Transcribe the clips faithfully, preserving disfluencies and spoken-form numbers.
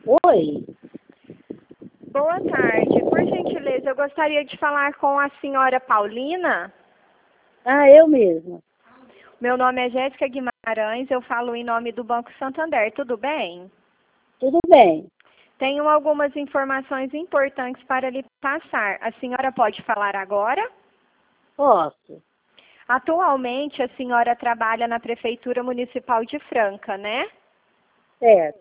Oi. Boa tarde. Por gentileza, eu gostaria de falar com a senhora Paulina. Ah, eu mesma. Meu nome é Jéssica Guimarães, eu falo em nome do Banco Santander, tudo bem? Tudo bem. Tenho algumas informações importantes para lhe passar. A senhora pode falar agora? Posso? Atualmente, a senhora trabalha na Prefeitura Municipal de Franca, né? Certo.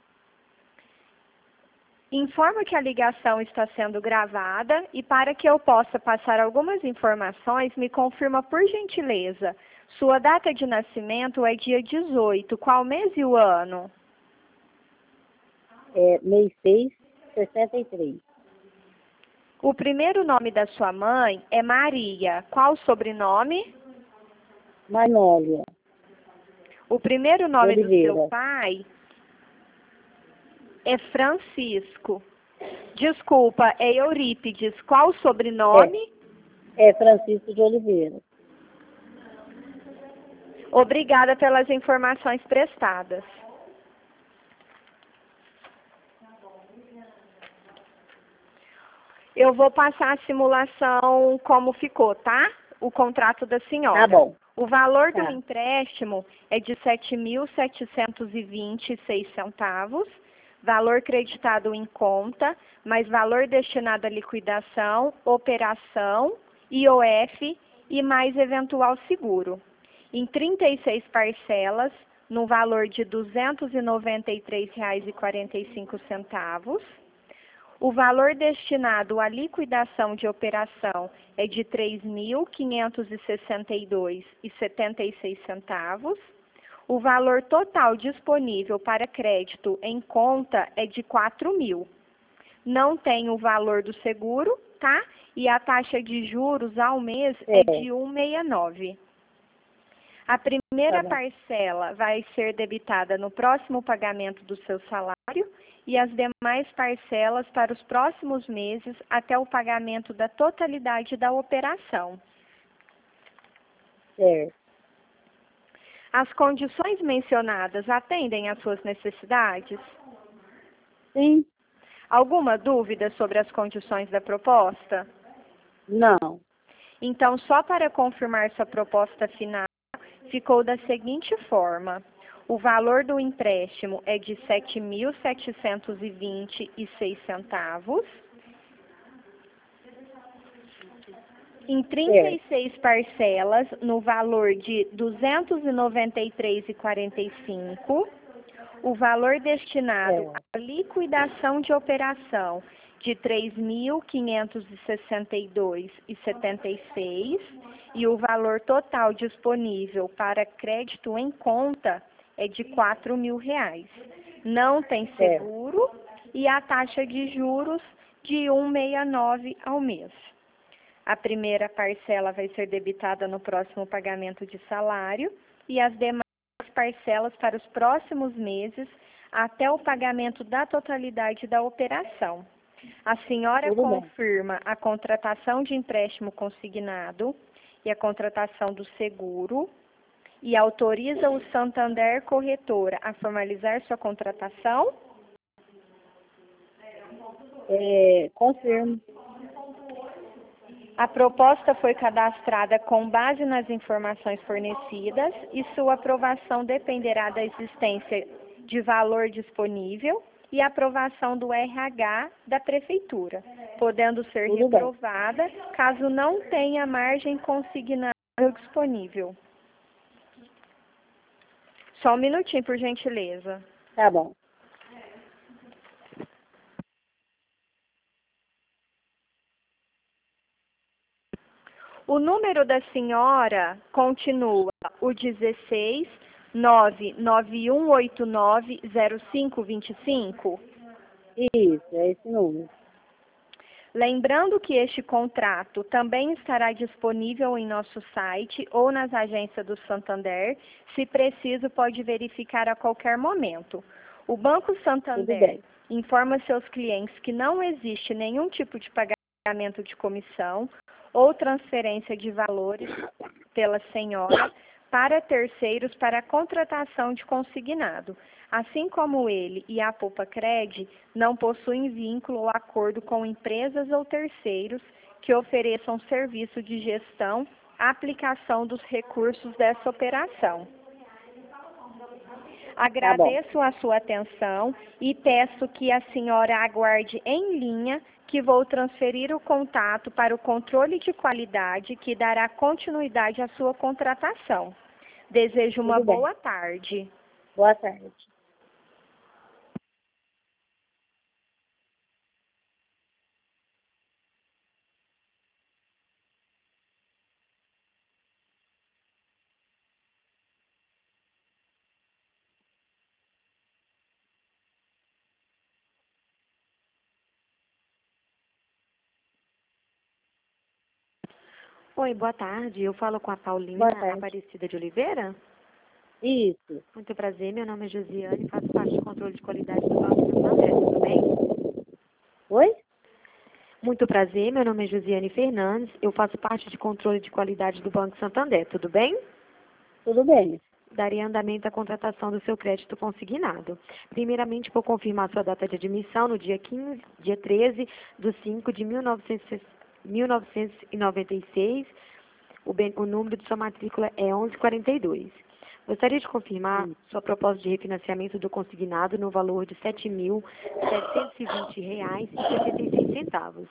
Informo que a ligação está sendo gravada e para que eu possa passar algumas informações, me confirma por gentileza. Sua data de nascimento é dia dezoito, qual mês e o ano? É mês seis, sessenta e três. O primeiro nome da sua mãe é Maria, qual o sobrenome? Manólia. O primeiro nome do Oliveira. seu pai é Francisco. Desculpa, é Eurípides, qual o sobrenome? É, é Francisco de Oliveira. Obrigada pelas informações prestadas. Eu vou passar a simulação como ficou, tá? O contrato da senhora. Tá bom. O valor Tá. do empréstimo é de sete mil setecentos e vinte e seis centavos, valor creditado em conta, mais valor destinado à liquidação, operação, I O F e mais eventual seguro. Em trinta e seis parcelas, no valor de duzentos e noventa e três reais e quarenta e cinco centavos. O valor destinado à liquidação de operação é de três mil quinhentos e sessenta e dois reais e setenta e seis centavos. O valor total disponível para crédito em conta é de quatro mil. Não tem o valor do seguro, tá? E a taxa de juros ao mês é, é de um vírgula sessenta e nove. A primeira Tá bom. parcela vai ser debitada no próximo pagamento do seu salário e as demais parcelas para os próximos meses até o pagamento da totalidade da operação. Certo. As condições mencionadas atendem às suas necessidades? Sim? Alguma dúvida sobre as condições da proposta? Não. Então, só para confirmar sua proposta final, ficou da seguinte forma. O valor do empréstimo é de sete mil setecentos e vinte e seis centavos. Em trinta e seis parcelas, no valor de duzentos e noventa e três reais e quarenta e cinco centavos. O valor destinado É. à liquidação de operação de três mil quinhentos e sessenta e dois reais e setenta e seis centavos. E o valor total disponível para crédito em conta é de quatro mil reais. Não tem seguro e a taxa de juros de um vírgula sessenta e nove ao mês. A primeira parcela vai ser debitada no próximo pagamento de salário e as demais parcelas para os próximos meses até o pagamento da totalidade da operação. A senhora Tudo bem. confirma a contratação de empréstimo consignado e a contratação do seguro e autoriza o Santander Corretora a formalizar sua contratação? É, confirmo. A proposta foi cadastrada com base nas informações fornecidas e sua aprovação dependerá da existência de valor disponível e aprovação do R H da Prefeitura, podendo ser Tudo bem. reprovada caso não tenha margem consignável disponível. Só um minutinho, por gentileza. Tá bom. O número da senhora continua o dezesseis, nove nove um oito nove, zero cinco dois cinco? Isso, é esse número. Lembrando que este contrato também estará disponível em nosso site ou nas agências do Santander. Se preciso, pode verificar a qualquer momento. O Banco Tudo Santander bem. informa seus clientes que não existe nenhum tipo de pagamento de comissão ou transferência de valores pela senhora para terceiros para a contratação de consignado, assim como ele e a Poupa-Cred não possuem vínculo ou acordo com empresas ou terceiros que ofereçam serviço de gestão, aplicação dos recursos dessa operação. Agradeço a sua atenção e peço que a senhora aguarde em linha que vou transferir o contato para o controle de qualidade que dará continuidade à sua contratação. Desejo uma Tudo bem. boa tarde. Boa tarde. Oi, boa tarde. Eu falo com a Paulina Boa tarde. Aparecida de Oliveira. Isso. Muito prazer, meu nome é Josiane, faço parte do controle de qualidade do Banco Santander, tudo bem? Oi? Muito prazer, meu nome é Josiane Fernandes, eu faço parte de controle de qualidade do Banco Santander, tudo bem? Tudo bem. Darei andamento à contratação do seu crédito consignado. Primeiramente, vou confirmar sua data de admissão no dia quinze, dia treze de cinco de mil novecentos e noventa e seis. O, bem, o número de sua matrícula é onze quarenta e dois. Gostaria de confirmar Sim. sua proposta de refinanciamento do consignado no valor de sete mil setecentos e vinte reais e setenta e seis centavos.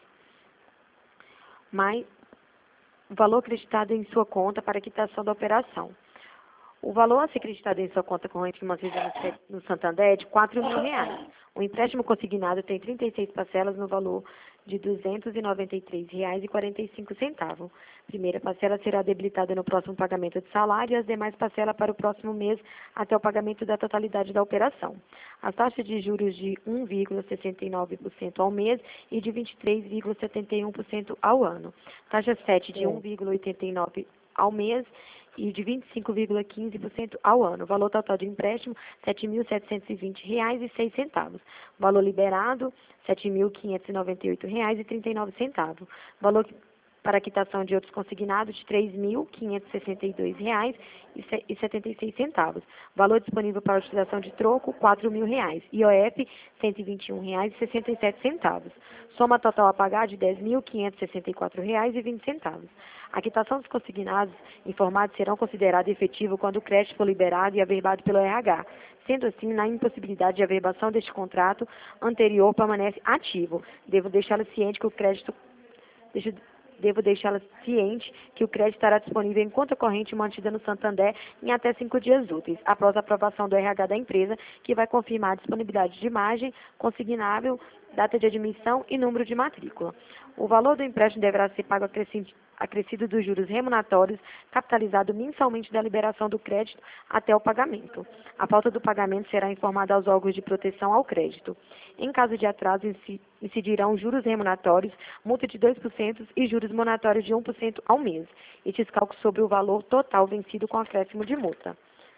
Mais o valor acreditado em sua conta para quitação da operação. O valor a ser acreditado em sua conta corrente financeira no Santander é de quatro mil reais. O empréstimo consignado tem trinta e seis parcelas no valor de duzentos e noventa e três reais e quarenta e cinco centavos. A primeira parcela será debilitada no próximo pagamento de salário e as demais parcelas para o próximo mês até o pagamento da totalidade da operação. As taxas de juros de um vírgula sessenta e nove por cento ao mês e de vinte e três vírgula setenta e um por cento ao ano. Taxa sete de um vírgula oitenta e nove por cento ao mês e de vinte e cinco vírgula quinze por cento ao ano. Valor total de empréstimo, sete mil setecentos e vinte reais e seis centavos. Valor liberado, sete mil quinhentos e noventa e oito reais e trinta e nove centavos. Valor para quitação de outros consignados de três mil quinhentos e sessenta e dois reais e setenta e seis centavos. Valor disponível para utilização de troco, quatro mil reais. I O F, cento e vinte e um reais e sessenta e sete centavos. Soma total a pagar de dez mil quinhentos e sessenta e quatro reais e vinte centavos. A quitação dos consignados informados serão considerados efetivos quando o crédito for liberado e averbado pelo R H. Sendo assim, na impossibilidade de averbação deste contrato anterior permanece ativo. Devo deixá-lo ciente que o crédito... Deixa, Devo deixá-la ciente que o crédito estará disponível em conta corrente mantida no Santander em até cinco dias úteis, após a aprovação do R H da empresa, que vai confirmar a disponibilidade de imagem, consignável, data de admissão e número de matrícula. O valor do empréstimo deverá ser pago acrescido dos juros remuneratórios, capitalizado mensalmente da liberação do crédito até o pagamento. A falta do pagamento será informada aos órgãos de proteção ao crédito. Em caso de atraso, incidirão juros remuneratórios, multa de dois por cento e juros moratórios de um por cento ao mês, e descalque sobre o valor total vencido com acréscimo de multa.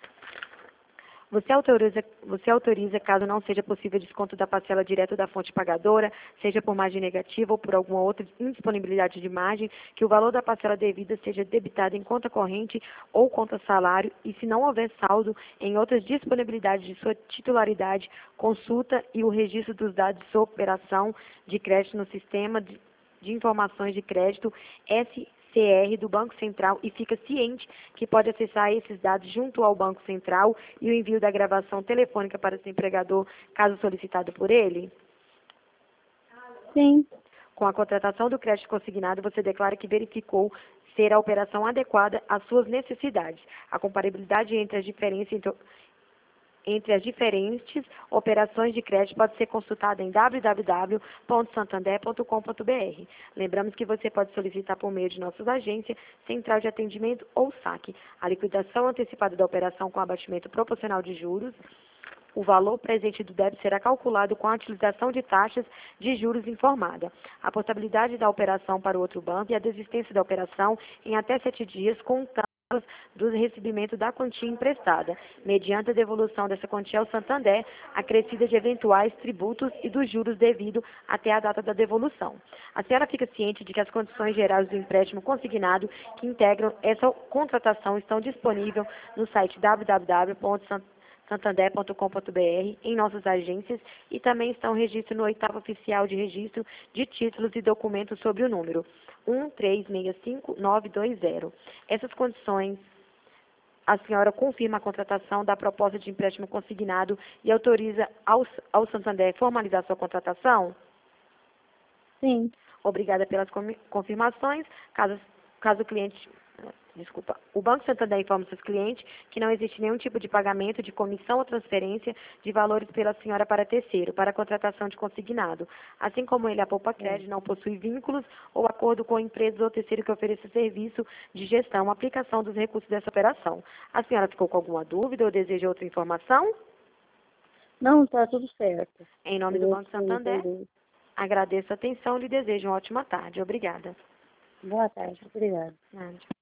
Você autoriza, você autoriza, caso não seja possível desconto da parcela direto da fonte pagadora, seja por margem negativa ou por alguma outra indisponibilidade de margem, que o valor da parcela devida seja debitado em conta corrente ou conta salário, e se não houver saldo em outras disponibilidades de sua titularidade, consulta e o registro dos dados de sua operação de crédito no sistema de, de informações de crédito S C R do Banco Central e fica ciente que pode acessar esses dados junto ao Banco Central e o envio da gravação telefônica para seu empregador, caso solicitado por ele? Sim. Com a contratação do crédito consignado, você declara que verificou ser a operação adequada às suas necessidades. A comparabilidade entre as diferenças entre Entre as diferentes operações de crédito pode ser consultada em w w w ponto santander ponto com ponto b r. Lembramos que você pode solicitar por meio de nossas agências, central de atendimento ou saque, a liquidação antecipada da operação com abatimento proporcional de juros. O valor presente do débito será calculado com a utilização de taxas de juros informada. A portabilidade da operação para o outro banco e a desistência da operação em até sete dias, contando do recebimento da quantia emprestada, mediante a devolução dessa quantia ao Santander, acrescida de eventuais tributos e dos juros devido até a data da devolução. A senhora fica ciente de que as condições gerais do empréstimo consignado que integram essa contratação estão disponíveis no site w w w ponto santander ponto com ponto b r, em nossas agências, e também estão registro no oitavo oficial de registro de títulos e documentos sob o número um três seis cinco nove dois zero. Essas condições, a senhora confirma a contratação da proposta de empréstimo consignado e autoriza ao, ao Santander formalizar sua contratação? Sim. Obrigada pelas confirmações. Caso, caso o cliente... Desculpa. O Banco Santander informa seus clientes que não existe nenhum tipo de pagamento de comissão ou transferência de valores pela senhora para terceiro, para a contratação de consignado. Assim como ele, a Poupa Crédito, não possui vínculos ou acordo com empresas ou terceiro que ofereça serviço de gestão, aplicação dos recursos dessa operação. A senhora ficou com alguma dúvida ou deseja outra informação? Não, está tudo certo. Em nome do Banco Santander, agradeço a atenção e lhe desejo uma ótima tarde. Obrigada. Boa tarde. Obrigada. Nada.